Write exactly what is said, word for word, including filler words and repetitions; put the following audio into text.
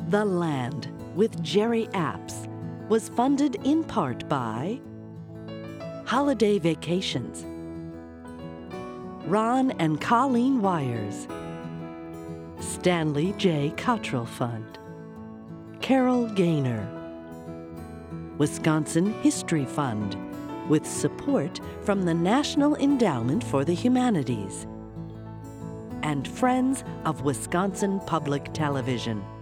The Land with Jerry Apps was funded in part by Holiday Vacations, Ron and Colleen Wires, Stanley J. Cottrell Fund, Carol Gaynor, Wisconsin History Fund, with support from the National Endowment for the Humanities, and Friends of Wisconsin Public Television.